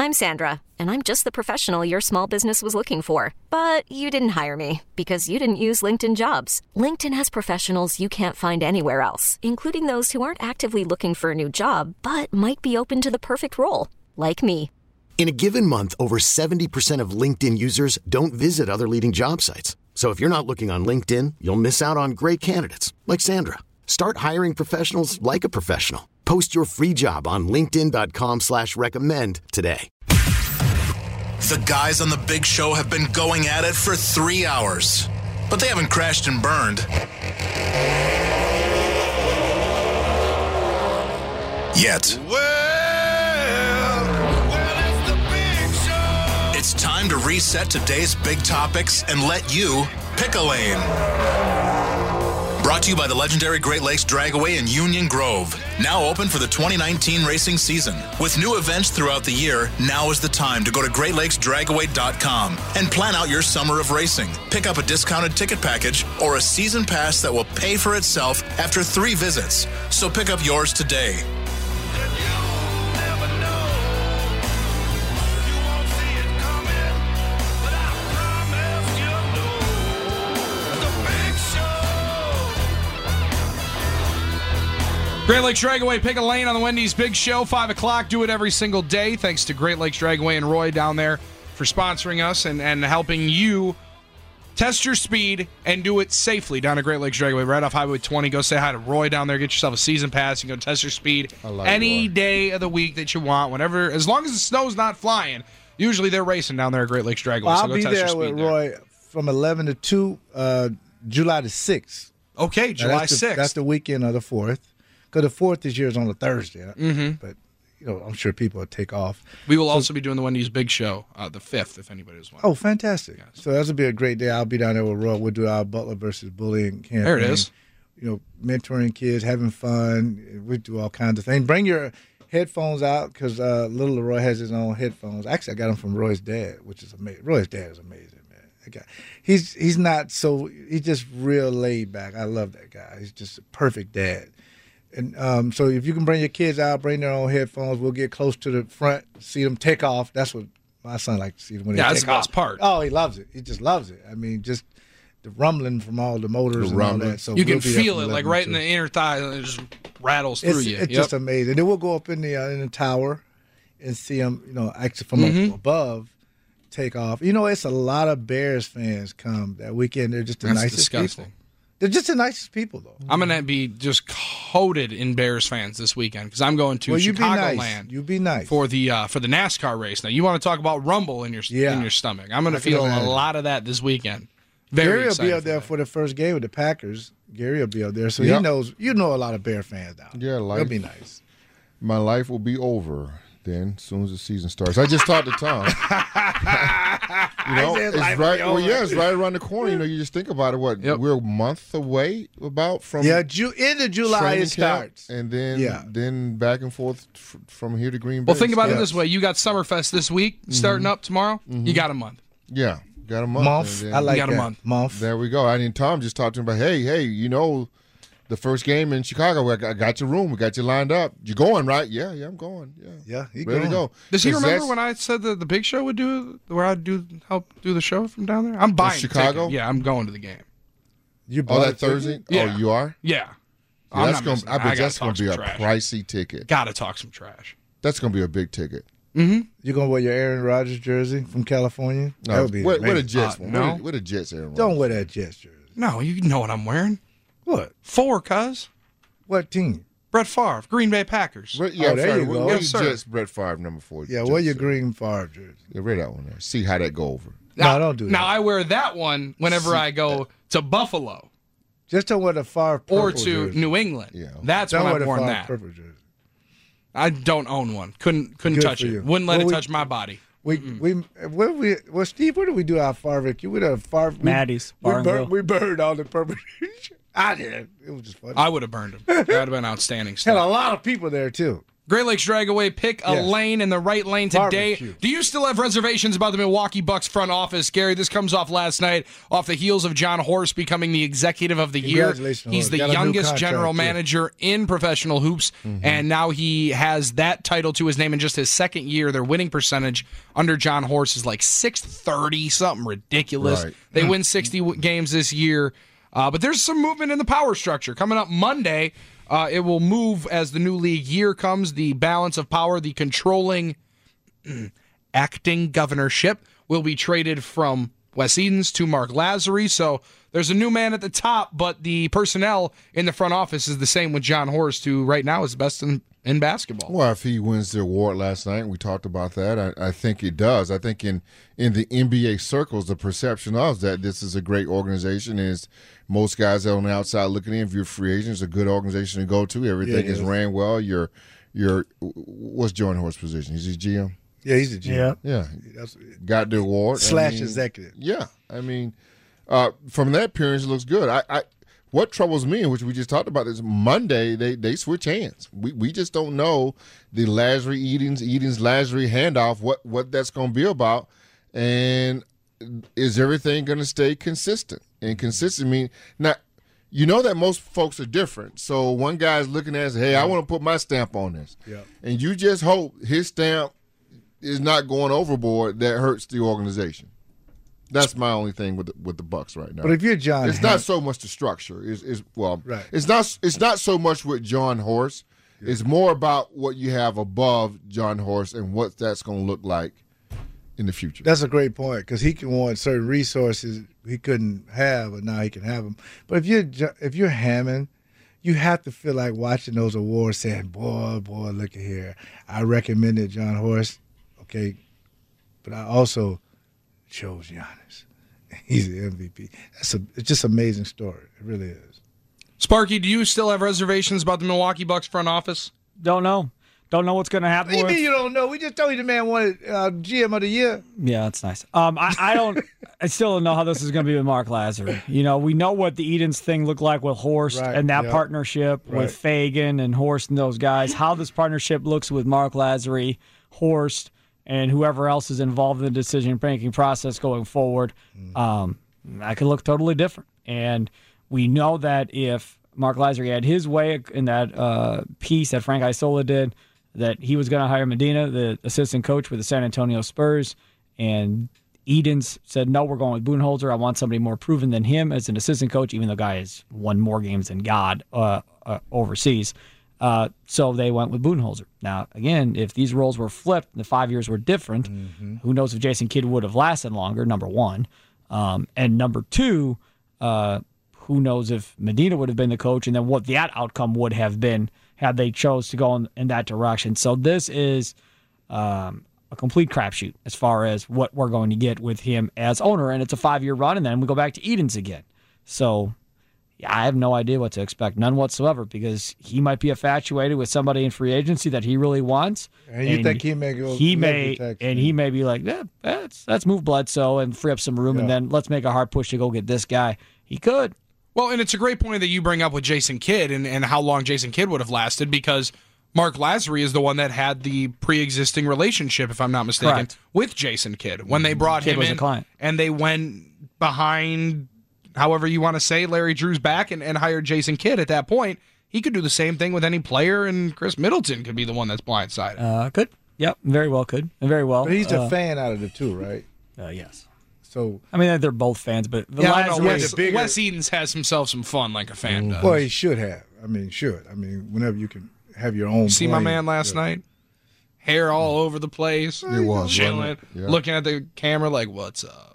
I'm Sandra, and I'm just the professional your small business was looking for. But you didn't hire me because you didn't use LinkedIn Jobs. LinkedIn has professionals you can't find anywhere else, including those who aren't actively looking for a new job, but might be open to the perfect role, like me. In a given month, over 70% of LinkedIn users don't visit other leading job sites. So if you're not looking on LinkedIn, you'll miss out on great candidates like Sandra. Start hiring professionals like a professional. Post your free job on linkedin.com/recommend today. The guys on the Big Show have been going at it for 3 hours, but they haven't crashed and burned yet. It's the Big Show. It's time to reset today's big topics and let you pick a lane. Brought to you by the legendary Great Lakes Dragaway in Union Grove. Now open for the 2019 racing season. With new events throughout the year, now is the time to go to GreatLakesDragaway.com and plan out your summer of racing. Pick up a discounted ticket package or a season pass that will pay for itself after 3 visits. So pick up yours today. Great Lakes Dragaway, pick a lane on the Wendy's Big Show, 5 o'clock. Do it every single day. Thanks to Great Lakes Dragaway and Roy down there for sponsoring us and helping you test your speed and do it safely down at Great Lakes Dragaway, right off Highway 20. Go say hi to Roy down there. Get yourself a season pass. You can go test your speed any day of the week that you want, whenever, as long as the snow's not flying. Usually they're racing down there at Great Lakes Dragaway. Well, so I'll be there with Roy from 11 to 2, July the 6th. Okay, July 6th. That's the weekend of the 4th. Because the 4th this year is on a Thursday. But, I'm sure people will take off. We will also be doing the Wendy's Big Show, the 5th, if anybody was wondering. Oh, fantastic. Yes. So that'll be a great day. I'll be down there with Roy. We'll do our Butler versus Bullying campaign. There it is. Mentoring kids, having fun. We do all kinds of things. Bring your headphones out because little Leroy has his own headphones. Actually, I got them from Roy's dad, which is amazing. Roy's dad is amazing, man. That guy. He's just real laid back. I love that guy. He's just a perfect dad. And so if you can bring your kids out, bring their own headphones, we'll get close to the front, see them take off. That's what my son likes to see when they take off. That's the best part. Oh, he loves it. He just loves it. I mean, just the rumbling from all the motors and all that. So you can feel it, like right in the inner thigh, and it just rattles through you. It's just amazing. Then we'll go up in the tower and see them, actually from above take off. It's a lot of Bears fans come that weekend. They're just the nicest people. They're just the nicest people, though. I'm going to be just coated in Bears fans this weekend because I'm going to Chicagoland. You be nice for the NASCAR race. Now, you want to talk about rumble in your stomach? I'm going to feel a lot of that this weekend. Gary will be up there for the first game with the Packers. Gary will be up there, so he knows. You know a lot of Bear fans down there. Yeah, it'll be nice. My life will be over then, as soon as the season starts. I just talked to Tom. It's right. Well, it's right around the corner. You just think about it. We're a month away from end of July it starts, and then back and forth from here to Green Bay. Well, think about it this way: you got Summerfest this week starting up tomorrow. You got a month. Yeah, got a month. I like that. A month. There we go. Tom just talked to him about, hey, the first game in Chicago, I got your room. We got you lined up. You going, right? Yeah, I'm going. Yeah, ready to go. Does he remember when I said that the Big Show would help do the show from down there? I'm buying Chicago. Yeah, I'm going to the game. You bought that Thursday? Yeah. Oh, you are? Yeah. I bet that's going to be a pricey ticket. Got to talk some trash. That's going to be a big ticket. Mm-hmm. You going to wear your Aaron Rodgers jersey from California? No, that would be wear the Jets one. No. Wear the Jets Aaron Rodgers. Don't wear that Jets jersey. No, you know what I'm wearing. What? 4, cuz. What team? Brett Favre, Green Bay Packers. There you go. Yes, sir. Jets, Brett Favre, number 4. Yeah, wear your green Favre jersey. Yeah, wear that one there. See how that go over. No, don't do that. Now, I wear that one whenever I go to Buffalo. Just don't wear the Favre purple or to jersey. New England. Yeah. That's when I've worn that. Purple jersey. I don't own one. Couldn't touch it. Wouldn't let it touch my body. Steve, where do we do our Favre? We did a Favre. Maddie's. We burned all the purple. I did. It was just funny. I would have burned them. That would have been outstanding stuff. Had a lot of people there too. Great Lakes Dragaway, pick a lane in the right lane today. Barbecue. Do you still have reservations about the Milwaukee Bucks front office, Gary? This comes off last night, off the heels of John Horst becoming the executive of the year. Congratulations, He's Horst. the Got a new youngest contract, general too. manager in professional hoops, and now he has that title to his name in just his second year. Their winning percentage under John Horst is like 630, something ridiculous. Right. They win 60 games this year. But there's some movement in the power structure. Coming up Monday, it will move as the new league year comes. The balance of power, the controlling acting governorship will be traded from Wes Edens to Mark Lazary. So there's a new man at the top, but the personnel in the front office is the same with John Horst, who right now is the best in basketball. Well, if he wins the award last night, we talked about that, I think it does. I think in the NBA circles, the perception of that this is a great organization is most guys on the outside looking in, if you're a free agent, it's a good organization to go to. Everything is ran well. What's John Horst's position? He's GM? Yeah, he's a GM. Yeah. That's, Got the award. executive. Yeah. I mean, from that appearance, it looks good. What troubles me, which we just talked about, is Monday they switch hands. We just don't know the Lazary Edens Lazary handoff, what that's going to be about, and is everything going to stay consistent? And consistent mean now, you know that most folks are different. So one guy's looking at, hey, I want to put my stamp on this, and you just hope his stamp is not going overboard that hurts the organization. That's my only thing with the Bucks right now. But if you're John, it's not so much the structure. Right. It's not so much with John Horst. Yeah. It's more about what you have above John Horst and what that's going to look like in the future. That's a great point because he can want certain resources he couldn't have, but now he can have them. But if you're Hammond, you have to feel like watching those awards, saying, "Boy, look at here. I recommended John Horst, okay, but I also chose Giannis. He's the MVP." It's just an amazing story. It really is. Sparky, do you still have reservations about the Milwaukee Bucks front office? Don't know. Don't know what's going to happen. What do you mean you don't know? We just told you the man wanted GM of the year. Yeah, that's nice. I don't. I still don't know how this is going to be with Mark Lazary. You know, we know what the Edens thing looked like with Horst and that partnership with Fagan and Horst and those guys. How this partnership looks with Mark Lazary, Horst, and whoever else is involved in the decision-making process going forward, that could look totally different. And we know that if Mark Lazary had his way in that piece that Frank Isola did, that he was going to hire Medina, the assistant coach with the San Antonio Spurs, and Edens said, no, we're going with Budenholzer. I want somebody more proven than him as an assistant coach, even though the guy has won more games than God overseas. So they went with Budenholzer. Now, again, if these roles were flipped and the 5 years were different, who knows if Jason Kidd would have lasted longer, number one. And number two, who knows if Medina would have been the coach and then what that outcome would have been had they chose to go in that direction. So this is a complete crapshoot as far as what we're going to get with him as owner, and it's a 5-year run, and then we go back to Edens again. So yeah, I have no idea what to expect, none whatsoever, because he might be infatuated with somebody in free agency that he really wants. And you think he may go? He may be like, yeah, let's move Bledsoe and free up some room, and then let's make a hard push to go get this guy. He could. Well, and it's a great point that you bring up with Jason Kidd and how long Jason Kidd would have lasted, because Mark Lazary is the one that had the pre-existing relationship, if I'm not mistaken, with Jason Kidd when they brought him in, and they went behind, however you want to say, Larry Drew's back and hired Jason Kidd. At that point, he could do the same thing with any player, and Chris Middleton could be the one that's blindsided. Could. Yep, very well could. And very well. But he's a fan out of the two, right? Yes. So I mean, they're both fans, but Wes Edens has himself some fun like a fan does. Well, he should have. I mean, whenever you can have your own. See my man last night? Hair all over the place. It was chilling, looking at the camera like, "What's up?"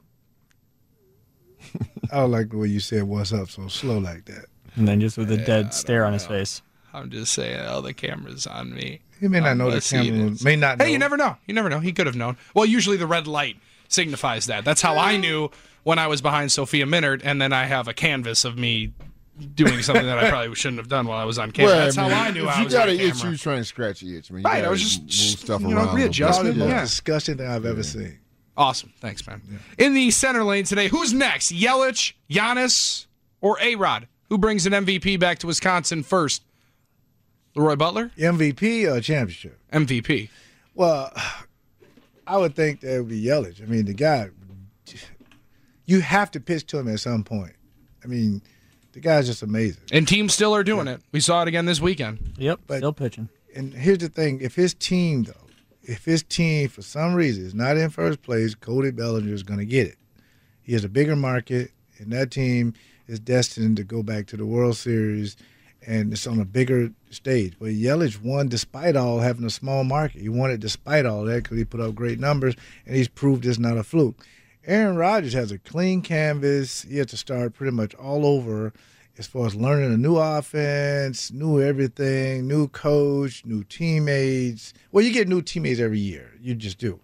I don't like the way you said "what's up" so slow like that. And then just with a dead stare on his face. I'm just saying, the camera's on me. He may not know the camera. May not know. Hey, you never know. You never know. He could have known. Well, usually the red light signifies that. That's how I knew when I was behind Sophia Minard, and then I have a canvas of me doing something that I probably shouldn't have done while I was on camera. That's how I knew I was on camera. You got an itch, you trying to scratch your itch. I was just move stuff around. Readjustment. Probably the most disgusting thing I've ever seen. Awesome. Thanks, man. Yeah. In the center lane today, who's next? Yelich, Giannis, or A-Rod? Who brings an MVP back to Wisconsin first? Leroy Butler? MVP or championship? MVP. Well, I would think that would be Yelich. I mean, the guy, you have to pitch to him at some point. I mean, the guy's just amazing. And teams still are doing it. We saw it again this weekend. Yep, still pitching. And here's the thing. If his team, for some reason, is not in first place, Cody Bellinger is going to get it. He has a bigger market, and that team is destined to go back to the World Series, and it's on a bigger stage. But Yelich won despite all having a small market. He won it despite all that because he put up great numbers, and he's proved it's not a fluke. Aaron Rodgers has a clean canvas. He had to start pretty much all over as far as learning a new offense, new everything, new coach, new teammates. Well, you get new teammates every year. You just do.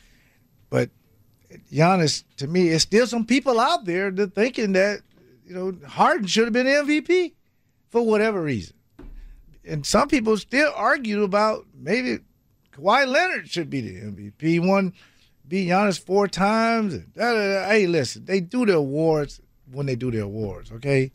But Giannis, to me, it's still some people out there that thinking that, Harden should have been MVP for whatever reason. And some people still argue about maybe Kawhi Leonard should be the MVP. He beat Giannis 4 times. Hey, listen, they do the awards when they do their awards, okay?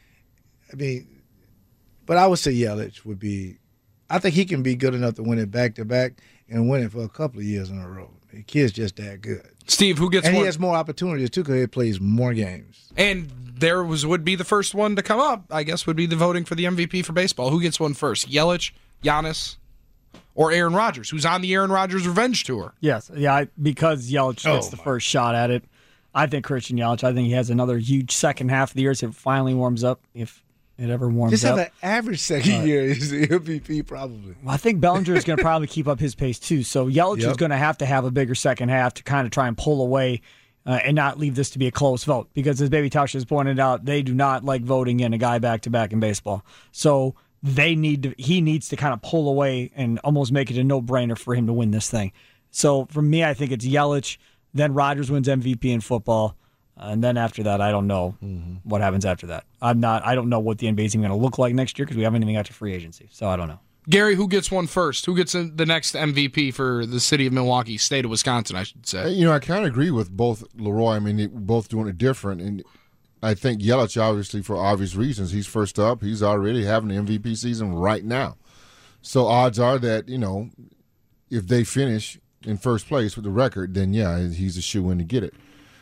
I mean, but I would say Yelich would be – I think he can be good enough to win it back-to-back and win it for a couple of years in a row. The kid's just that good. Steve, who gets and he has more opportunities, too, because he plays more games. And would be the first one to come up, I guess, would be the voting for the MVP for baseball. Who gets one first? Yelich, Giannis, or Aaron Rodgers, who's on the Aaron Rodgers revenge tour? Yes. Yeah, because Yelich gets the first shot at it. I think Christian Yelich, I think he has another huge second half of the year if it finally warms up, if it ever warms Just up. have an average second year is the MVP probably. Well, I think Bellinger is going to probably keep up his pace too. So Yelich is going to have a bigger second half to kind of try and pull away and not leave this to be a close vote. Because as Baby Tosh has pointed out, they do not like voting in a guy back-to-back in baseball. So he needs to kind of pull away and almost make it a no-brainer for him to win this thing. So for me, I think it's Yelich, then Rodgers wins MVP in football. And then after that, I don't know what happens after that. I don't know what the NBA is even going to look like next year because we haven't even got to free agency. So I don't know. Gary, who gets one first? Who gets the next MVP for the city of Milwaukee, state of Wisconsin, I should say? I kind of agree with both Leroy. I mean, they're both doing it different. And I think Yelich, obviously, for obvious reasons, he's first up. He's already having the MVP season right now. So odds are that, if they finish in first place with the record, then, yeah, he's a shoo-in to get it.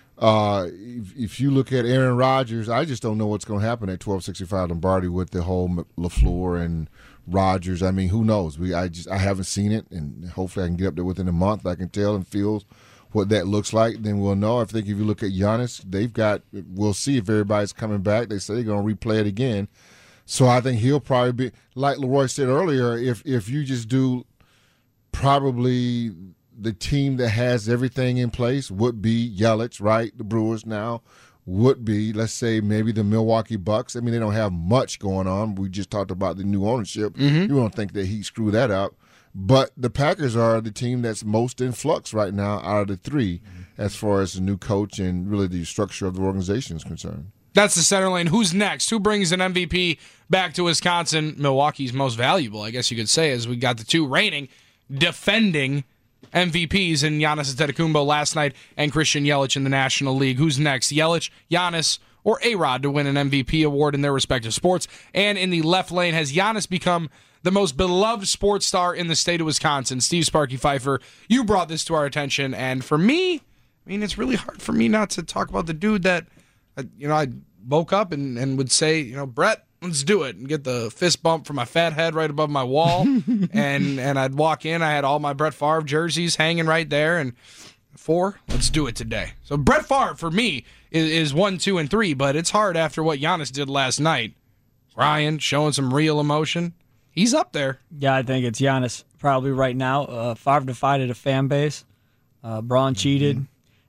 If you look at Aaron Rodgers, I just don't know what's going to happen at 1265 Lombardi with the whole LaFleur and Rodgers. I mean, who knows? I haven't seen it, and hopefully I can get up there within a month. I can tell and feel what that looks like. Then we'll know. I think if you look at Giannis, we'll see if everybody's coming back. They say they're going to replay it again. So I think he'll probably be, like Leroy said earlier, if you just do probably the team that has everything in place would be Yelich, right? The Brewers now would be, let's say, maybe the Milwaukee Bucks. I mean, they don't have much going on. We just talked about the new ownership. You don't think that he screwed that up. But the Packers are the team that's most in flux right now out of the three as far as the new coach and really the structure of the organization is concerned. That's the center lane. Who's next? Who brings an MVP back to Wisconsin? Milwaukee's most valuable, I guess you could say, as we got the two reigning, defending MVPs in Giannis Antetokounmpo last night and Christian Yelich in the National League. Who's next? Yelich, Giannis, or A-Rod to win an MVP award in their respective sports? And in the left lane, has Giannis become the most beloved sports star in the state of Wisconsin? Steve Sparky Pfeiffer, you brought this to our attention, and for me, I mean, it's really hard for me not to talk about the dude that, I woke up and would say, Brett, let's do it, and get the fist bump from my fat head right above my wall, and I'd walk in, I had all my Brett Favre jerseys hanging right there, and let's do it today. So Brett Favre, for me, is 1, 2, and 3, but it's hard after what Giannis did last night. Ryan showing some real emotion. He's up there. Yeah, I think it's Giannis probably right now. Favre divided a fan base. Braun cheated.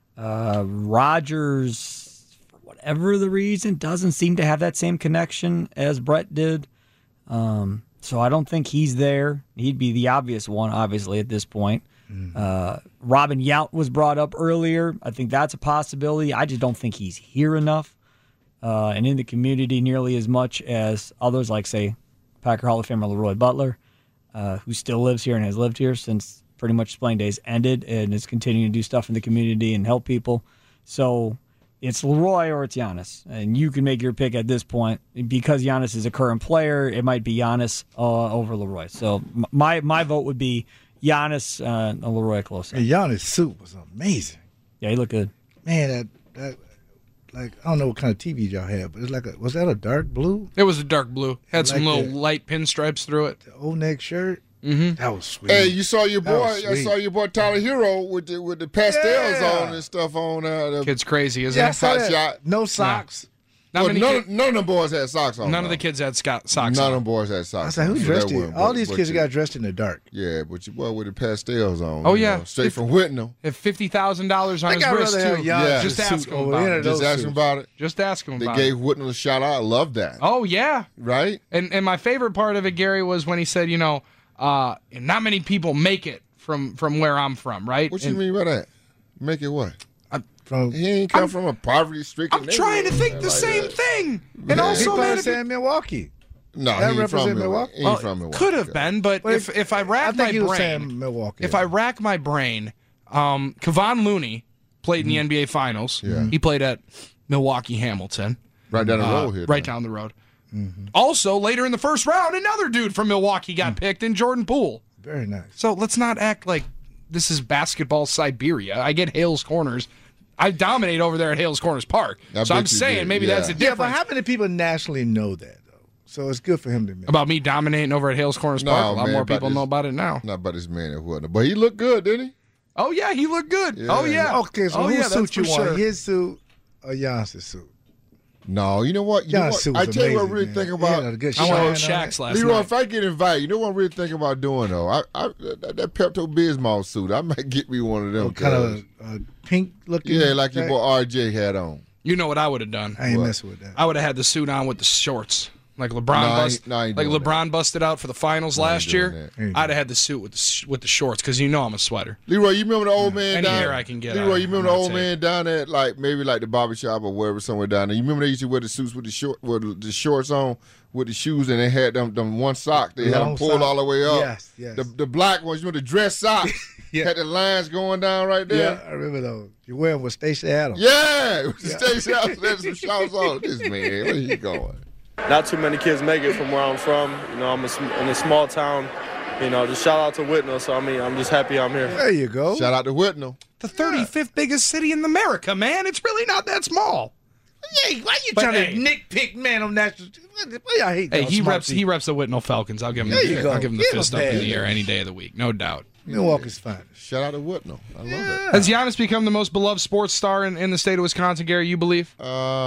Rodgers, for whatever the reason, doesn't seem to have that same connection as Brett did. So I don't think he's there. He'd be the obvious one, obviously, at this point. Robin Yount was brought up earlier. I think that's a possibility. I just don't think he's here enough and in the community nearly as much as others like, say, Packer Hall of Famer Leroy Butler, who still lives here and has lived here since pretty much his playing days ended and is continuing to do stuff in the community and help people. So it's Leroy or it's Giannis. And you can make your pick at this point. Because Giannis is a current player, it might be Giannis over Leroy. So my vote would be Giannis, Leroy close. And Giannis' suit was amazing. Yeah, he looked good. Man, that like, I don't know what kind of TV y'all had, but it's like was that a dark blue? It was a dark blue. Had some like little light pinstripes through it. The old neck shirt. Mm-hmm. That was sweet. Hey, you saw your boy. I saw your boy Tyler Hero with the pastels on and stuff on. Kid's crazy, isn't yeah, it? Hot shot. No socks. Well, none of them boys had socks on. None of the kids had socks None on. of them boys had socks. I was like, who dressed in? in? All these kids got dressed in the dark. Yeah, but your boy with the pastels on. Oh, yeah. Straight from Whitnell. Have $50,000 on his wrist, too. Yeah. Just ask him about it. Just ask him about it. Just ask him They about it. gave Whitnell a shout out. I love that. Oh, yeah. Right? And my favorite part of it, Gary, was when he said, not many people make it from where I'm from, right? What you mean by that? Make it what? He ain't come from a poverty-stricken I'm trying to think the same thing. And He also, probably man, said Milwaukee. No, That he ain't from represent Milwaukee. Milwaukee? He ain't from Milwaukee. could have been, but if I I rack think my he was saying brain, Milwaukee. if I rack my brain, Kevon Looney played in the NBA Finals. Yeah. He played at Milwaukee Hamilton. Right down the road here. Right down the road. Also, later in the first round, another dude from Milwaukee got picked in Jordan Poole. Very nice. So let's not act like this is basketball Siberia. I get Hales Corners. I dominate over there at Hales Corners Park. I So I'm bet you saying did, maybe yeah. that's the Yeah, difference. but how many people nationally know that, though? So it's good for him to admit. About me dominating over at Hales Corners No, Park. A lot man, more about people this- know about it now. Not about this man that wasn't. But he looked good, didn't he? Oh, yeah, he looked good. Yeah. Oh, yeah. Okay, so oh, whose yeah, suit that's you for want? sure. His suit or Giannis' suit? No, you know what? Giannis' suit I was tell you what I amazing, really man. think He about. had a good I shine went on with it. Shaq's last Leroy, night. if I get invited, you know what I'm really thinking about doing, though? That Pepto-Bismol suit, I might get me one of them. Kind of a pink looking. Yeah, like your jacket. boy RJ had on. You know what I would have done? I ain't What? messing with that. I would have had the suit on with the shorts. Like LeBron I ain't doing LeBron busted out for the finals last doing year. that. I'd have had the suit with the shorts because you know I'm a sweater. Leroy, you remember the old man Any down hair I can get, Leroy, you remember the I'm old not man down at maybe the barbershop or wherever somewhere down there. You remember they used to wear the suits with the shorts on with the shoes and they had them one sock. They had them Long pulled sock. all the way up. Yes. The black ones, you know, the dress socks had the lines going down right there. Yeah, I remember those. You wear them with Stacey Adams. Yeah, it was Stacey Adams had some shorts on. This man, where he going? Not too many kids make it from where I'm from. You know, I'm in a small town. You know, just shout out to Whitnell. So, I mean, I'm just happy I'm here. There you go. Shout out to Whitnell. The 35th biggest city in America, man. It's really not that small. Hey, why you But trying hey. to nitpick, man, on national? I hate Hey, y'all he smart reps people. the Whitnell Falcons. I'll give him There you the go. I'll give him the Give him fist a up in pad. the air any day of the week, no doubt. Milwaukee's finest. Shout out to Whitnell. I love it. Has Giannis become the most beloved sports star in the state of Wisconsin, Gary, you believe?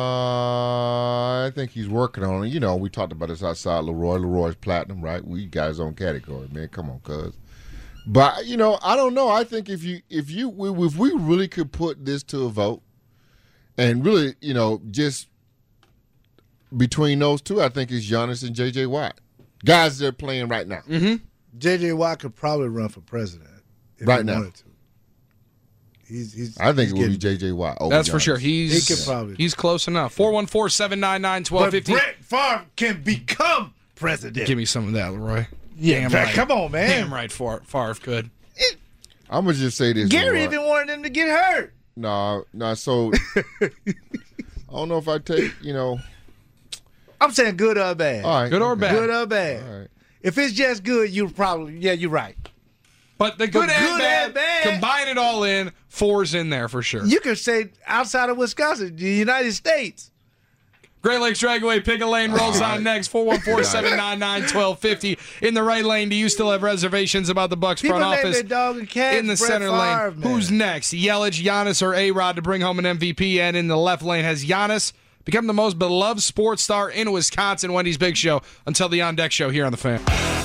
I think he's working on it. You know, we talked about this outside Leroy. Leroy's platinum, right? We got his own category, man. Come on, cuz. But you know, I don't know. I think if we really could put this to a vote, and really, you know, just between those two, I think it's Giannis and J.J. Watt, guys they're playing right now. Mm-hmm. J.J. Watt could probably run for president if Right he now. wanted to. He's I think he's it would be getting- J.J. Watt. Over That's for Giannis. sure. He could probably. He's close enough. 414-799-1250. But Brett Favre can become president. Give me some of that, Leroy. Yeah, Damn Brett, right. Come on, man. Damn right, Favre could. I'm gonna just say this. Gary Leroy. even wanted him to get hurt. No. So I don't know if I take. You know, I'm saying good or bad. all right, Good or okay. bad? Good or bad. All right. If it's just good, you probably you're right. But the good, But and, good bad, and bad. combine it all in, 4's in there for sure. You could say outside of Wisconsin, the United States. Great Lakes Dragaway, Pick a Lane rolls on next. 414-799-1250. In the right lane, do you still have reservations about the Bucks People front name office? their dog and cat In the Brett center Favre, lane, man. who's next? Yelich, Giannis, or A-Rod to bring home an MVP? And in the left lane, has Giannis become the most beloved sports star in Wisconsin? Wendy's Big Show until the On Deck Show here on The Fan.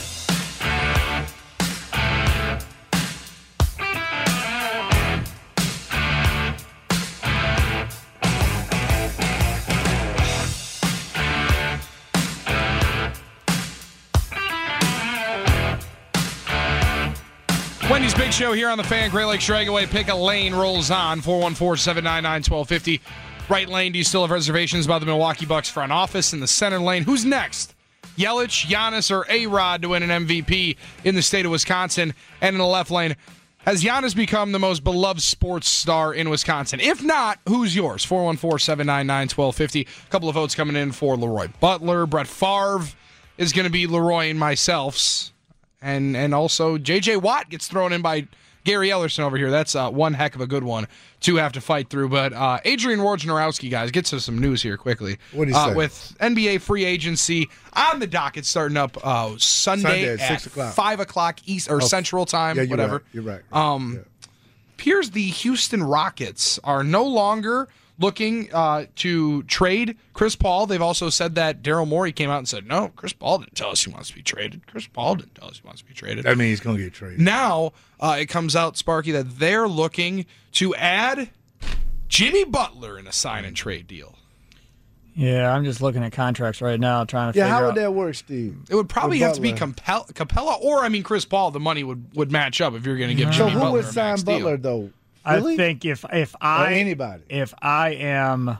Wendy's Big Show here on The Fan. Great Lakes Dragaway. Pick a lane rolls on. 414-799-1250. Right lane, do you still have reservations about the Milwaukee Bucks front office? In the center lane, who's next? Yelich, Giannis, or A-Rod to win an MVP in the state of Wisconsin? And in the left lane, Has Giannis become the most beloved sports star in Wisconsin? If not, who's yours? 414-799-1250. A couple of votes coming in for Leroy Butler. Brett Favre is going to be Leroy and myself's. And also J.J. Watt gets thrown in by Gary Ellerson over here. That's one heck of a good one to have to fight through. But Adrian Wojnarowski, guys, gets us some news here quickly. What do you say? With NBA free agency on the docket starting up Sunday at 6 o'clock. 5 o'clock East or Central Time, yeah, whatever. You're right. Appears the Houston Rockets are no longer looking to trade Chris Paul. They've also said that Daryl Morey came out and said, no, Chris Paul didn't tell us he wants to be traded. Chris Paul didn't tell us he wants to be traded. That means he's going to get traded. Now it comes out, Sparky, that they're looking to add Jimmy Butler in a sign-and-trade deal. Yeah, I'm just looking at contracts right now, trying to figure out. Yeah, how would that work, Steve? It would probably have to be Capella, or, Chris Paul. The money would match up if you're going to give Jimmy Butler a max deal. So who would sign Butler, though? Philly? I think if anybody. If I am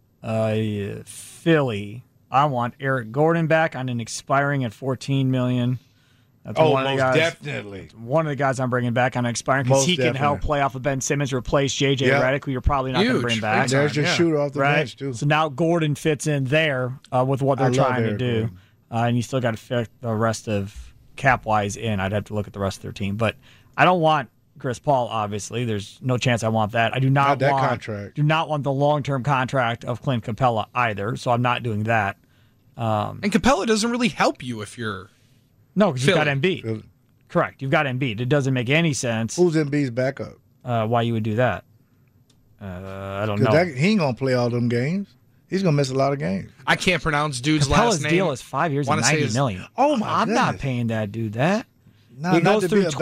Philly, I want Eric Gordon back on an expiring at $14 million. That's one of the guys, definitely. One of the guys I'm bringing back on an expiring because he can help play off of Ben Simmons, replace J.J. Redick, who you're probably not going to bring back. There's your shooter off the bench, too. So now Gordon fits in there with what they're trying to do. And you still got to fit the rest of cap-wise in. I'd have to look at the rest of their team. But I don't want Chris Paul, obviously. There's no chance I want that. I do not want the long-term contract of Clint Capella either, so I'm not doing that. And Capella doesn't really help you if you're No, because you've got Embiid. Correct. You've got Embiid. It doesn't make any sense. Who's Embiid's backup? Why you would do that? I don't know. He ain't going to play all them games. He's going to miss a lot of games. I can't pronounce dude's Capella's last name. deal is 5 years and $90 million. Oh, my I'm not paying that dude that. No, it goes through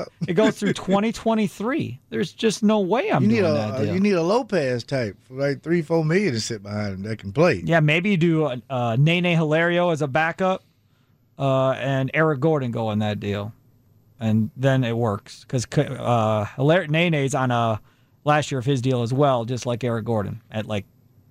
2023. There's just no way I'm doing that deal. You need a Lopez type for like $3-4 million to sit behind him that can play. Yeah, maybe you do Nene Hilario as a backup, and Eric Gordon go in that deal, and then it works because Nene's on last year of his deal as well, just like Eric Gordon at like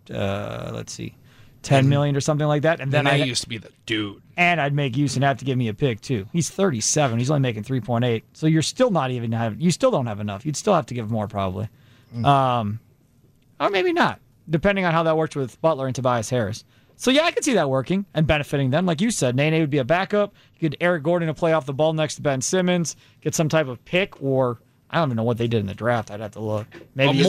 let's see, $10 million or something like that. And then I used to be the dude. And I'd make Houston have to give me a pick too. He's 37. He's only making 3.8. So you're still not even you still don't have enough. You'd still have to give more probably. Or maybe not, depending on how that works with Butler and Tobias Harris. So yeah, I could see that working and benefiting them. Like you said, Nene would be a backup. You could Eric Gordon to play off the ball next to Ben Simmons, get some type of pick, or I don't even know what they did in the draft. I'd have to look. Maybe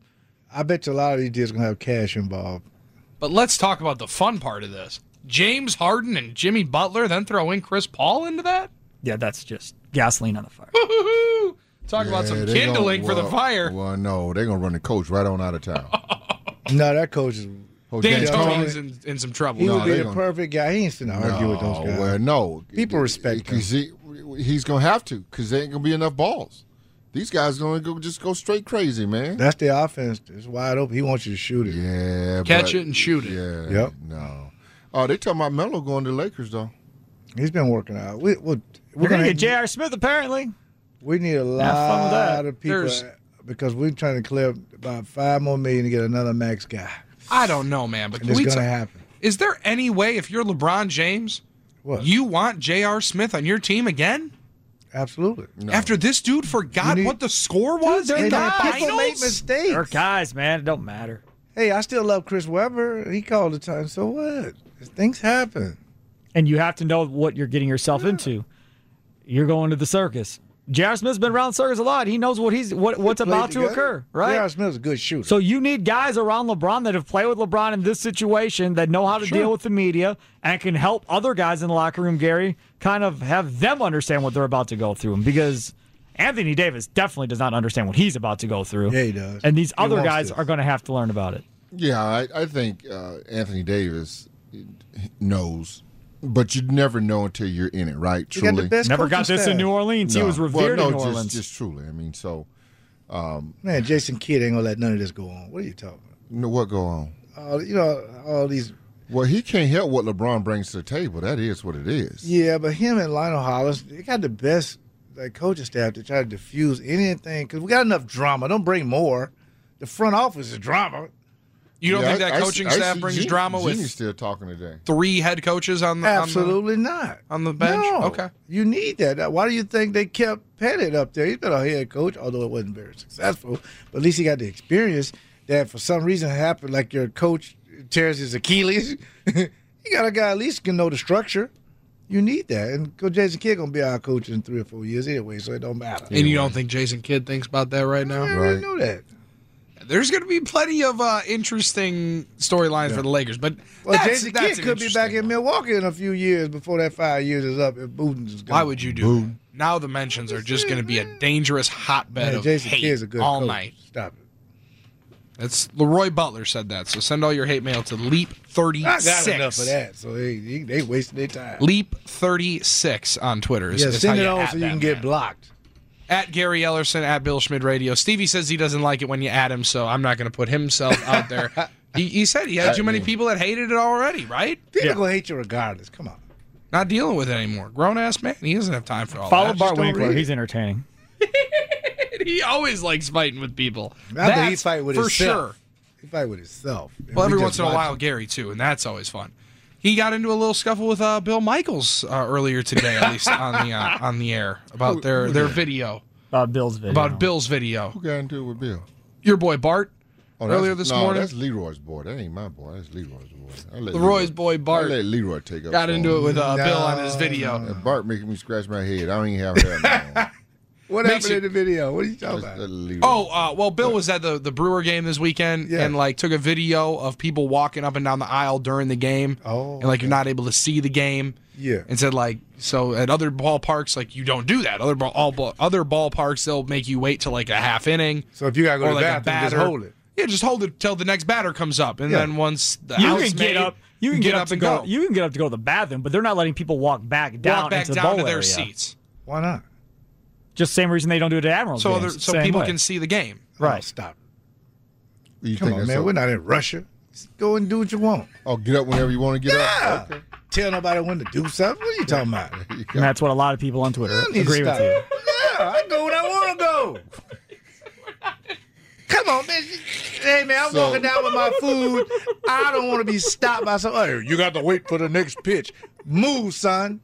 I bet you a lot of these deals are going to have cash involved. But let's talk about the fun part of this. James Harden and Jimmy Butler, then throw in Chris Paul into that? Yeah, that's just gasoline on the fire. Talk about some kindling for the fire. Well, no, they're going to run the coach right on out of town. No, that coach is... D'Antoni's in some trouble. He would be the perfect guy. He ain't going to argue with those guys. Well, no. People respect him. He's going to have to because there ain't going to be enough balls. These guys are going to just go straight crazy, man. That's the offense. It's wide open. He wants you to shoot it. Yeah. Catch it and shoot it. Yeah. Yep. No. Oh, they talking about Melo going to the Lakers, though. He's been working out. We're going to get J.R. Smith, apparently. We need a lot of people because we're trying to clear about $5 more million to get another max guy. I don't know, man. But it's going to happen. Is there any way, if you're LeBron James, you want J.R. Smith on your team again? Absolutely. No. After this dude forgot what the score was in the finals? People make mistakes. They're guys, man. It don't matter. Hey, I still love Chris Webber. He called the time. So what? Things happen. And you have to know what you're getting yourself into. You're going to the circus. J.R. Smith's been around the circus a lot. He knows what's about to occur, right? J.R. Smith's a good shooter. So you need guys around LeBron that have played with LeBron in this situation that know how to deal with the media and can help other guys in the locker room, Gary, kind of have them understand what they're about to go through. Because Anthony Davis definitely does not understand what he's about to go through. Yeah, he does. And these other guys are going to have to learn about it. Yeah, I think Anthony Davis knows. But you never know until you're in it, right? Truly. Got the best never got this in New Orleans. No. He was revered in New Orleans. Just truly. I mean, so. Man, Jason Kidd ain't going to let none of this go on. What are you talking about? No, what go on? All these. Well, he can't help what LeBron brings to the table. That is what it is. Yeah, but him and Lionel Hollins, they got the best coaching staff to try to diffuse anything because we got enough drama. Don't bring more. The front office is drama. You don't think that coaching staff brings drama with Genie's still talking today. 3 head coaches on the Absolutely not. On the bench? No. Okay. You need that. Why do you think they kept Pettit up there? He's been a head coach, although it wasn't very successful. But at least he got the experience that for some reason happened, like your coach tears his Achilles. You got a guy at least can know the structure. You need that. And Coach Jason Kidd going to be our coach in 3 or 4 years anyway, so it don't matter. And you don't think Jason Kidd thinks about that right now? I already know that. There's going to be plenty of interesting storylines for the Lakers, but Jason Kidd could be back in Milwaukee in a few years before that 5 years is up. If Buden's is gone. Why would you do that? Now the mentions are just going to be a dangerous hotbed of Jason hate Kidd's a good all coach. night. Stop it. That's Leroy Butler said that. So send all your hate mail to Leap36. I got enough of that, so they wasting their time. Leap36 on Twitter. Send it on so you can get blocked. At Gary Ellerson, at Bill Schmid Radio. Stevie says he doesn't like it when you add him, so I'm not going to put himself out there. He said he had too many people that hated it already, right? People going to hate you regardless. Come on. Not dealing with it anymore. Grown-ass man. He doesn't have time for all Follow that. Bart Winkler. He's entertaining. He always likes fighting with people. I think he fight with himself. For sure. He fight with himself. Well, every once in a while, Gary, too, and that's always fun. He got into a little scuffle with Bill Michaels earlier today, at least on the air, about their video. About Bill's video. About Bill's video. Who got into it with Bill? Your boy Bart. Earlier this morning. That's Leroy's boy. That ain't my boy. That's Leroy's boy. Leroy's boy Bart. I let Leroy take up. Got into it with Bill on his video. And Bart making me scratch my head. I don't even have hair now. What happened in the video? What are you talking about? Well, Bill was at the Brewer game this weekend and took a video of people walking up and down the aisle during the game. And you're not able to see the game. Yeah. And said so at other ballparks, you don't do that. Other ballparks, they'll make you wait till a half inning. So if you got to go to the bathroom, just hold it. Yeah, just hold it till the next batter comes up. And then once the you out's can get made, up. You can get up up to and go. go. You can get up to go to the bathroom, but they're not letting people walk back down into the bowl to their area. seats. Why not? Just the same reason they don't do it at Admirals. So people can see the game. Right. Oh, stop. Come on, man. We're not in Russia. Just go and do what you want. Oh, get up whenever you want to get up? Okay. Tell nobody when to do something. What are you talking about? And that's what a lot of people on Twitter agree with you. Yeah, I go when I want to go. Come on, man. Hey, man, I'm walking down with my food. I don't want to be stopped by some. Hey, you got to wait for the next pitch. Move, son.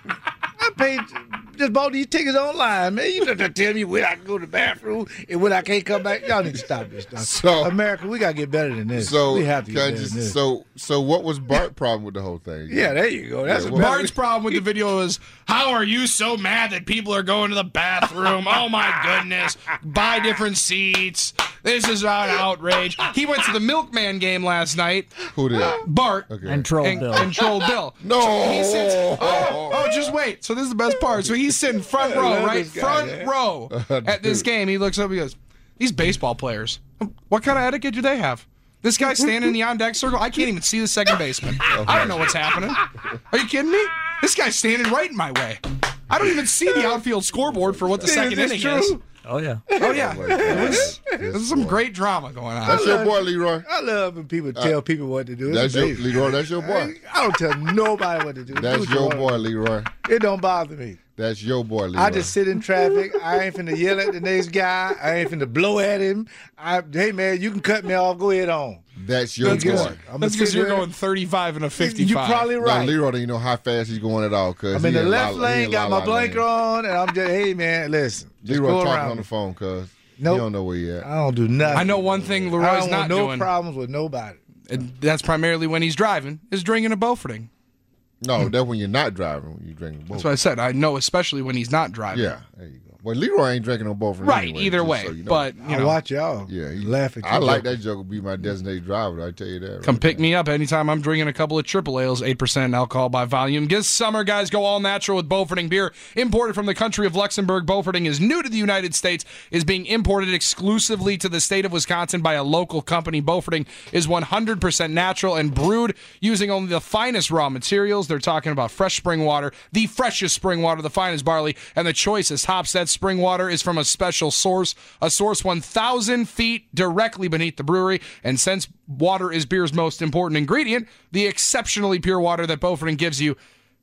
I just bought these tickets online, man. You don't tell me when I can go to the bathroom and when I can't come back. Y'all need to stop this stuff. So, America, we got to get better than this. So we have to get better than this. So what was Bart's problem with the whole thing? Yeah, there you go. That's Bart's problem with the video is, how are you so mad that people are going to the bathroom? Oh, my goodness. Buy different seats. This is an outrage. He went to the Milkman game last night. Who did? Bart. Okay. And trolled Bill. And trolled Bill. No. So he sits, just wait. So this is the best part. So he's sitting front row, right? Front row at this game. He looks up, he goes, these baseball players, what kind of etiquette do they have? This guy standing in the on-deck circle, I can't even see the second baseman. I don't know what's happening. Are you kidding me? This guy's standing right in my way. I don't even see the outfield scoreboard for what the second inning is. Oh, yeah. Oh, yeah. There's some great drama going on. That's your boy, Leroy. I love when people tell people what to do. That's your Leroy. That's your boy. I don't tell nobody what to do. That's your boy, Leroy. It don't bother me. That's your boy, Leroy. I just sit in traffic. I ain't finna yell at the next guy. I ain't finna blow at him. Hey, man, you can cut me off. Go ahead on. That's your boy. That's because you're going 35 and a 55. You're probably right. Now, Leroy don't even know how fast he's going at all. I'm in the left lane, got my blanket on, and I'm just, hey, man, listen. Leroy talking on the phone, cuz. Nope. You don't know where he at. I don't do nothing. I know one thing Leroy's I don't not want no doing. problems with nobody. And that's primarily when he's driving, is drinking a Beauforting. No, that's when you're not driving, when you're drinking both. That's what I said. I know, especially when he's not driving. Yeah, there you go. Well, Leroy ain't drinking no both. Right, anyway, either way. So you know. But, you I know. watch y'all. Yeah, laugh at you. I like that joke. Be my designated driver. I tell you that. Come pick me up anytime I'm drinking a couple of triple ales, 8% alcohol by volume. This summer, guys, go all natural with Beauforting beer. Imported from the country of Luxembourg, Beauforting is new to the United States, is being imported exclusively to the state of Wisconsin by a local company. Beauforting is 100% natural and brewed using only the finest raw materials. They're talking about fresh spring water, the freshest spring water, the finest barley, and the choicest hops. That spring water is from a special source, a source 1,000 feet directly beneath the brewery. And since water is beer's most important ingredient, the exceptionally pure water that Beauforting gives you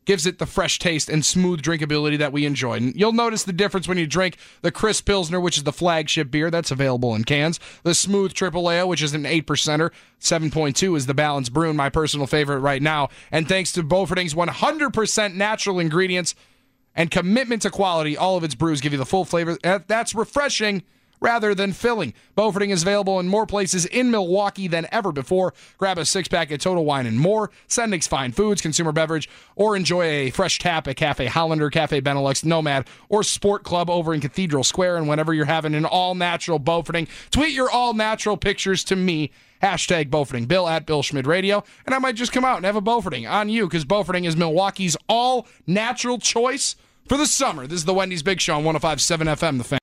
gives it the fresh taste and smooth drinkability that we enjoy. And you'll notice the difference when you drink the Crisp Pilsner, which is the flagship beer that's available in cans, the Smooth Triple Ale, which is an 8%er, 7.2 is the Balanced Brew, my personal favorite right now. And thanks to Beauforting's 100% natural ingredients and commitment to quality, all of its brews give you the full flavor that's refreshing rather than filling. Beauforting is available in more places in Milwaukee than ever before. Grab a six-pack at Total Wine and More, Sendik's Fine Foods, Consumer Beverage, or enjoy a fresh tap at Cafe Hollander, Cafe Benelux, Nomad, or Sport Club over in Cathedral Square. And whenever you're having an all-natural Beauforting, tweet your all-natural pictures to me, hashtag Beauforting, Bill at Bill Schmid Radio, and I might just come out and have a Beauforting on you, because Beauforting is Milwaukee's all-natural choice for the summer. This is the Wendy's Big Show on 105.7 FM, The Fan.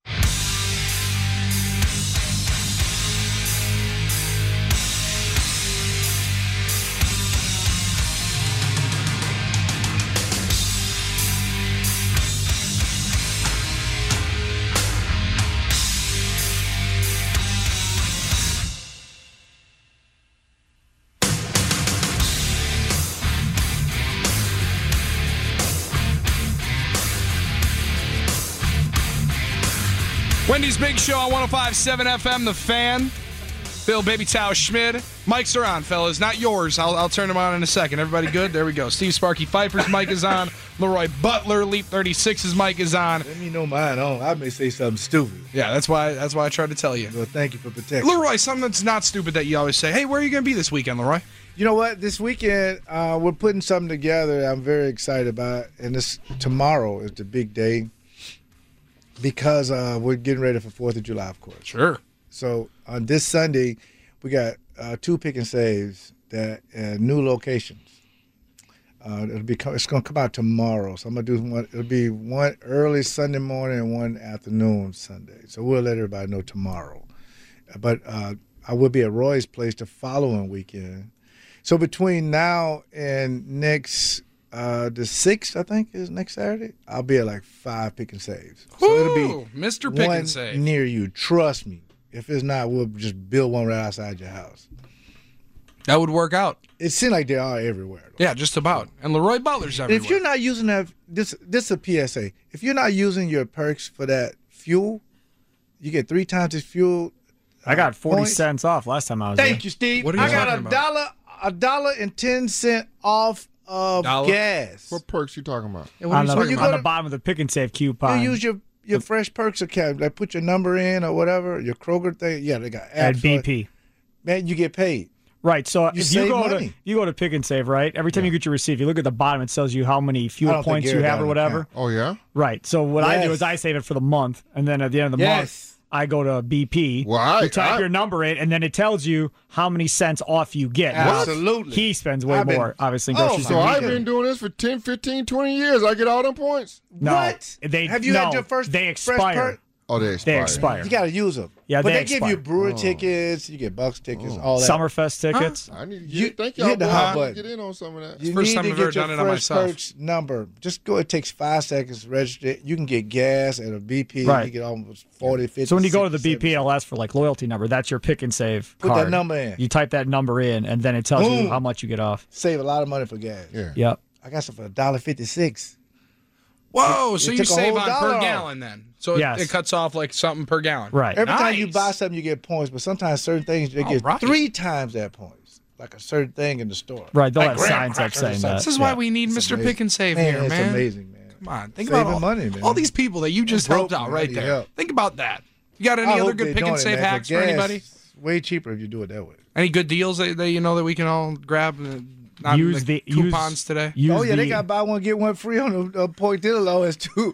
Wendy's Big Show on 105.7 FM, The Fan. Bill Baby Tao Schmid. Mics are on, fellas. Not yours. I'll turn them on in a second. Everybody good? There we go. Steve Sparky Pfeiffer's mic is on. Leroy Butler, Leap 36's mic is on. Let me know mine on. I may say something stupid. Yeah, that's why I tried to tell you. Well, thank you for protecting. Leroy, something that's not stupid that you always say. Hey, where are you going to be this weekend, Leroy? You know what? This weekend, we're putting something together I'm very excited about. And tomorrow is the big day. Because we're getting ready for 4th of July, of course. Sure. So on this Sunday, we got 2 pick and saves that new locations. It's going to come out tomorrow. So I'm going to do one. It'll be one early Sunday morning and one afternoon Sunday. So we'll let everybody know tomorrow. But I will be at Roy's place the following weekend. So between now and next. The 6th, I think, is next Saturday. I'll be at like 5 pick and saves. So it'll be Mr. Pick one and Save near you. Trust me. If it's not, we'll just build one right outside your house. That would work out. It seems like they are everywhere, though. Yeah, just about. And Leroy Butler's everywhere. If you're not using that, this is a PSA. If you're not using your perks for that fuel, you get 3 times this fuel. I got 40 points. cents off last time I was Thank you, Steve. What are you I talking got $1.10 off of gas. What perks you talking about? On the bottom of the Pick and Save coupon. You use your Fresh Perks account. Like put your number in or whatever, your Kroger thing. Yeah, they got apps. At BP. Man, you get paid. Right, so You if save you go to Pick and Save, right? Every time you get your receipt, you look at the bottom, it tells you how many fuel points you have or whatever. Oh, yeah? Right, so what I do is I save it for the month, and then at the end of the month, I go to BP, you type your number in, and then it tells you how many cents off you get. Absolutely. He spends way more, obviously, in grocery So I've been doing this for 10, 15, 20 years. I get all them points? No. What? Have you had your first they expire. Fresh Perk? Oh, they expire. You got to use them. Yeah, but they give you brewer tickets, you get Bucks tickets, all that. Summerfest tickets. I need to You thank y'all hit the hot button. get in on some of that. You First need time to I've ever get your done it on Fresh myself. Perks number. Just go. It takes 5 seconds to register it. You can get gas at a BP. Right. You get almost 40, 50. So when you go to the 60, BP, it'll ask for like loyalty number. That's your Pick and Save Put card. that number in. You type that number in, and then it tells you how much you get off. Save a lot of money for gas. Yeah. Yep. I got some for $1.56. Whoa, so It you took a save whole on dollar per off. gallon then. So Yes. it cuts off like something per gallon. Right. Every time you Nice. buy something, you get points, but sometimes certain things they get right. 3 times that points, like a certain thing in the store. Right, they'll Like have graham signs up crackers or saying something. that. This is why we need Mr. Pick and Save Man, here, it's man. amazing, man. Come on, think Saving about money, man. all these people that you just I'm helped broke, out man. right I need there. help. Think about that. You got any I other hope good they're Pick and doing it, Save man, hacks for gas anybody? is way cheaper if you do it that way. Any good deals that you know that we can all grab? On Use the the coupons today. They got buy one get one free on the pork tenderloins too.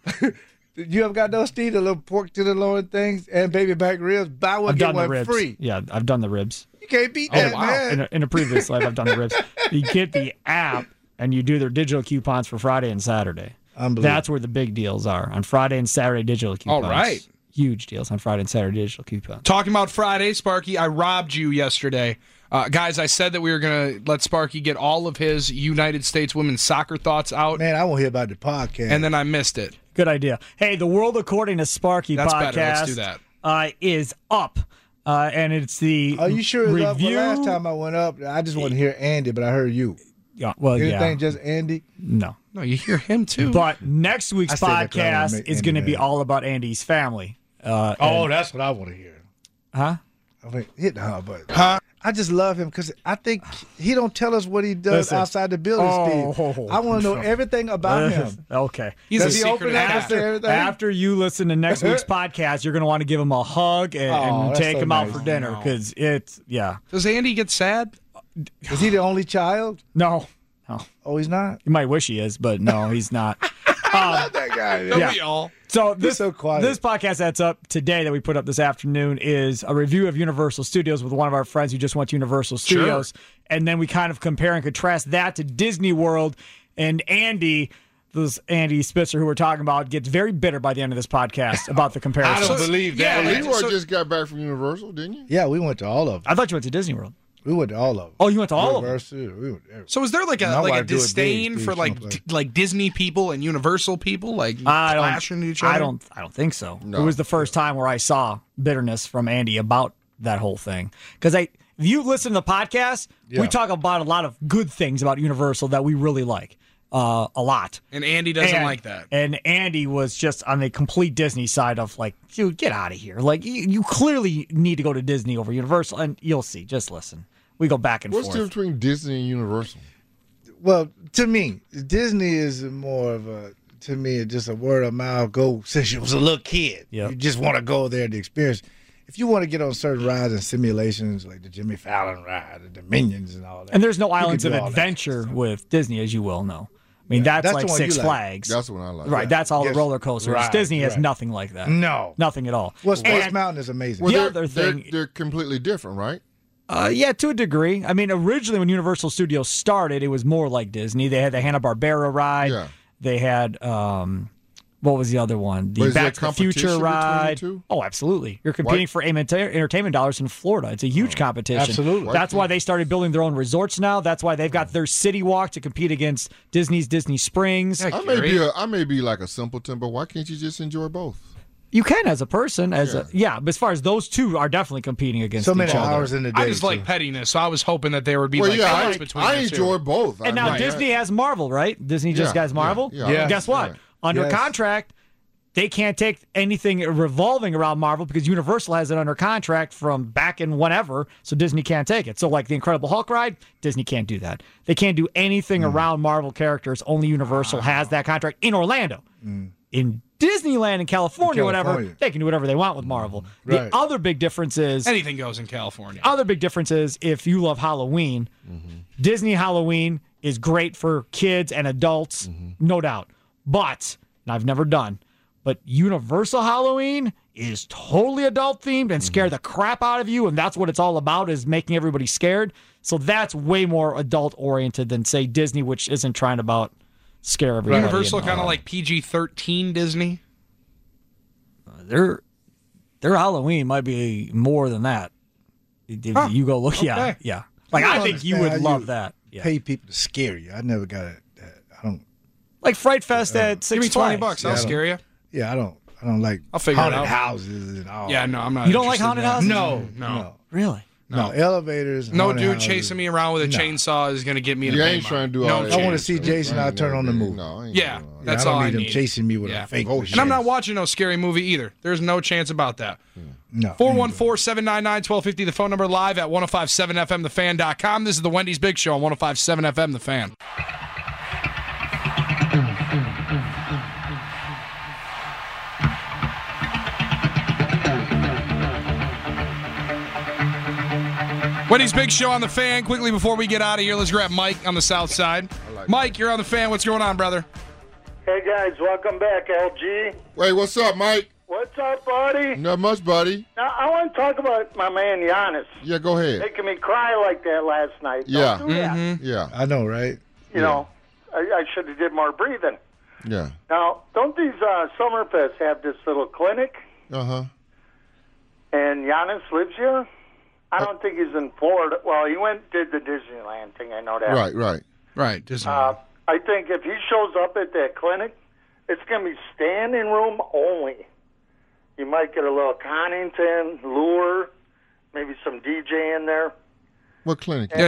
You ever got those, Steve? The little pork tenderloin things and baby back ribs. Buy one I've get done the one ribs. free. Yeah, I've done the ribs. You can't beat that, man. In a previous life, I've done the ribs. You get the app, and you do their digital coupons for Friday and Saturday. Unbelievable. That's where the big deals are on Friday and Saturday digital coupons. All right. Huge deals on Friday and Saturday digital coupons. Talking about Friday, Sparky, I robbed you yesterday. Guys, I said that we were going to let Sparky get all of his United States women's soccer thoughts out, Man, I won't hear about the podcast. and then I missed it. Good idea. Hey, the World According to Sparky That's podcast better. Let's do that. Is up. And it's the Are you sure it's up? review. Well, last time I went up, I just want to hear Andy, but I heard you. Yeah, well, Anything yeah. just Andy? No. No, you hear him too. But next week's I say that 'cause I wanna podcast make is Andy going to be mad. all about Andy's family. That's what I want to hear. Huh? I mean, hit her, but I just love him because I think he don't tell us what he does Listen. outside the building, Steve. I want to know everything about him. Okay. He's a Does he secret open up and say everything? After you listen to next week's podcast, you're going to want to give him a hug and that's take so him out nice. for dinner because Does Andy get sad? Is he the only child? No. Oh, he's not? You might wish he is, but no, he's not. That guy. Don't Yeah. we all? So this so quiet. This podcast that's up today that we put up this afternoon is a review of Universal Studios with one of our friends who just went to Universal Studios, and then we kind of compare and contrast that to Disney World. And Andy Spitzer, who we're talking about, gets very bitter by the end of this podcast about the comparison. I don't believe that. Yeah, Leroy just got back from Universal, didn't you? Yeah, we went to all of them. I thought you went to Disney World. We went to all of them. Oh, you went to all of them. Universal, we went to every- So is there like My a wife do it disdain big, for big someplace. like Disney people and Universal people like I clashing to each other? I don't think so. No. It was the first time where I saw bitterness from Andy about that whole thing. Because if you listen to the podcast, we talk about a lot of good things about Universal that we really like. A lot. And Andy doesn't like that. And Andy was just on the complete Disney side of like, dude, get out of here. Like, you clearly need to go to Disney over Universal, and you'll see. Just listen. We go back and What's the forth. difference between Disney and Universal? Well, to me, Disney is more of just a word of mouth go since you was a little kid. Yep. You just want to go there to experience. If you want to get on certain rides and simulations like the Jimmy Fallon ride, the Dominions and all that. And there's no you can islands do of all that adventure stuff. with Disney, as you well know. I mean, that's that's like the one Six you like. Flags. That's what I like. Right, that's all Yes. the roller coasters. Right, Disney has right. nothing like that. No. Nothing at all. Well, Space And- Mountain is amazing. Well, The they're, other thing- they're completely different, right? Yeah, to a degree. I mean, originally when Universal Studios started, it was more like Disney. They had the Hanna-Barbera ride. Yeah. They had, what was the other one? But The is there Back to the Future competition between the ride. two? Oh, absolutely. You're competing for entertainment dollars in Florida. It's a huge competition. Absolutely. That's why they started building their own resorts now. That's why they've got their City Walk to compete against Disney's Disney Springs. I may be like a simpleton, but why can't you just enjoy both? You can as a person, but as far as those two are definitely competing against so many each other. hours in the day. I just like pettiness, so I was hoping that there would be Well, like yeah, fights between I the two. enjoy both. And now I mean, Disney has Marvel, right? Disney just Yeah, has Marvel. yeah. Guess what? Yeah. Under Yes. contract, they can't take anything revolving around Marvel because Universal has it under contract from back in whenever, so Disney can't take it. So like the Incredible Hulk ride, Disney can't do that. They can't do anything around Marvel characters. Only Universal has that contract in Orlando. In Disneyland in California, whatever, California. they can do whatever they want with Marvel. Right. The other big difference is Anything goes in California. if you love Halloween, Disney Halloween is great for kids and adults, no doubt. But, and I've never done, but Universal Halloween is totally adult themed and scare the crap out of you, and that's what it's all about, is making everybody scared. So that's way more adult oriented than, say, Disney, which isn't trying to scare everybody. Universal And, kind of like PG-13 Disney. their Halloween might be more than that. If you go look, okay. yeah. Like, I think you would understand how love you that. Yeah. Pay people to scare you. I never got it. I don't. Like Fright Fest at Six Give me Flags. $20. I'll scare you. Yeah, I don't like I'll figure it haunted out. houses and all. Yeah, no, I'm not. You don't like interested haunted in that. houses? No. Really? No elevators. No haunted dude houses. chasing me around with a chainsaw is going to get me in You a ain't trying to do no all that. chance. I want to see Jason. I'll turn on the movie. No, I ain't Yeah, doing all that. that's I don't all I need him need. chasing me with Yeah. a fake. And I'm not watching no scary movie either. There's no chance about that. No. 414-799-1250, the phone number live at 1057fmthefan.com. This is the Wendy's Big Show on 1057 FM The Fan. Wendy's Big Show on The Fan. Quickly before we get out of here, let's grab Mike on the south side. Mike, you're on The Fan. What's going on, brother? Hey guys, welcome back, LG. Wait, what's up, Mike? What's up, buddy? Not much, buddy. Now I want to talk about my man Giannis Yeah, go ahead. making me cry like that last night. Yeah. Don't do that. Yeah, I know, right? You know, I should have did more breathing. yeah. Now, don't these Summerfests have this little clinic? Uh-huh. And Giannis lives here. I don't think he's in Florida. Well, he did the Disneyland thing. I know that. Right. Right. Just I think if he shows up at that clinic, it's going to be standing room only. You might get a little Connington, Lure, maybe some DJ in there. What clinic? Yeah,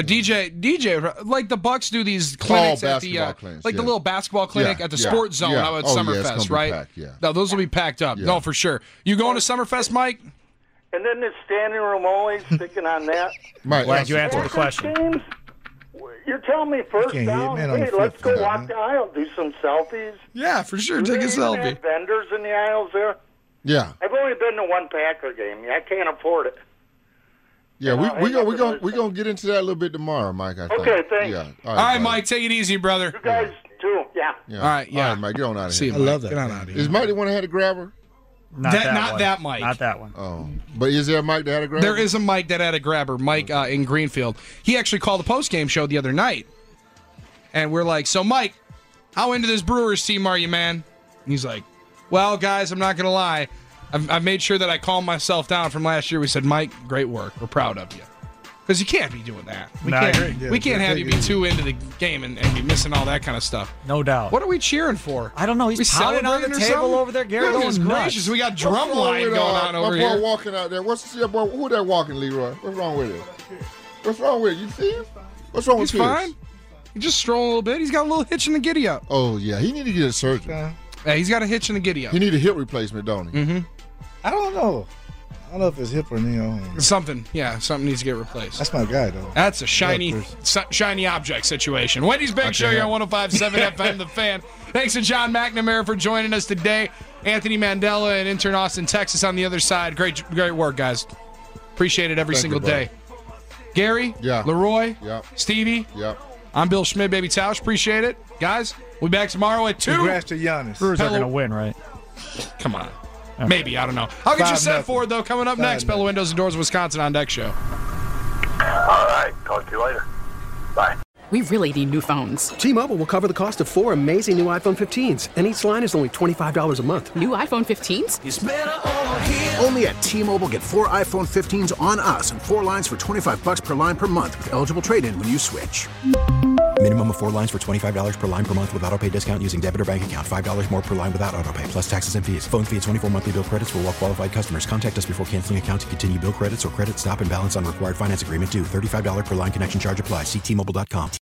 DJ, like the Bucks do these clinics at the clinics, the little basketball clinic at the Sports Zone out at Summerfest, right? Packed, No, those will be packed up. No, for sure. You going to Summerfest, Mike? And then the standing room only, sticking on that. Mike, glad you answered the question. Games, you're telling me first down, hey, let's go walk the aisle, do some selfies. Yeah, for sure. Do Take a they even selfie. have vendors in the aisles there? Yeah. I've only been to one Packer game. I can't afford it. Yeah, we're gonna get into that a little bit tomorrow, Mike. I think. Okay, thanks. Yeah. All right, Mike, take it easy, brother. You guys too. Yeah. Yeah. All right, yeah. All right, Mike, get on out of See here. you, Mike. I love that. Get on out of here. Is Mike the one that had a grabber? Not that Mike. Not that one. Oh, but is there a Mike that had a grabber? There is a Mike that had a grabber, Mike in Greenfield. He actually called the post-game show the other night. And we're like, so, Mike, how into this Brewers team are you, man? And he's like, well, guys, I'm not going to lie. I've made sure that I calmed myself down from last year. We said, Mike, great work. We're proud of you. Because you can't be doing that. We can't have you be too into the game and be missing all that kind of stuff. No doubt. What are we cheering for? I don't know. He's pounding on the table over there. Gary Goodness going gracious, nuts. we got drumline going on over my here. boy walking out there. Who that walking, Leroy? What's wrong with it? What's wrong with it? You see him? What's wrong with He's Pierce? fine. He's just strolling a little bit. He's got a little hitch in the giddy up. Oh, yeah. He need to get a surgery. Yeah, he's got a hitch in the giddy up. He need a hip replacement, don't he? Mm-hmm. I don't know. I don't know if it's hip or knee. Something needs to get replaced. That's my guy, though. That's a shiny object situation. Wendy's Big Show here on 105.7 FM, The Fan. Thanks to John McNamara for joining us today. Anthony Mandela and intern Austin, Texas on the other side. Great work, guys. Appreciate it every single day. Gary, Leroy, Stevie, I'm Bill Schmidt, Baby Tausch. Appreciate it. Guys, we'll be back tomorrow at 2. Congrats to Giannis. Brewers are going to win, right? Come on. Okay. Maybe, I don't know. I'll get you set for it, though. Coming up next, Pella Windows and Doors of Wisconsin on Deck Show. All right. Talk to you later. Bye. We really need new phones. T-Mobile will cover the cost of 4 amazing new iPhone 15s, and each line is only $25 a month. New iPhone 15s? It's better over here. Only at T-Mobile, get 4 iPhone 15s on us and 4 lines for $25 per line per month with eligible trade-in when you switch. Minimum of 4 lines for $25 per line per month with autopay discount using debit or bank account. $5 more per line without autopay, plus taxes and fees. Phone fee at 24 monthly bill credits for well-qualified customers. Contact us before canceling account to continue bill credits or credit stop and balance on required finance agreement due. $35 per line connection charge applies. See T-Mobile.com.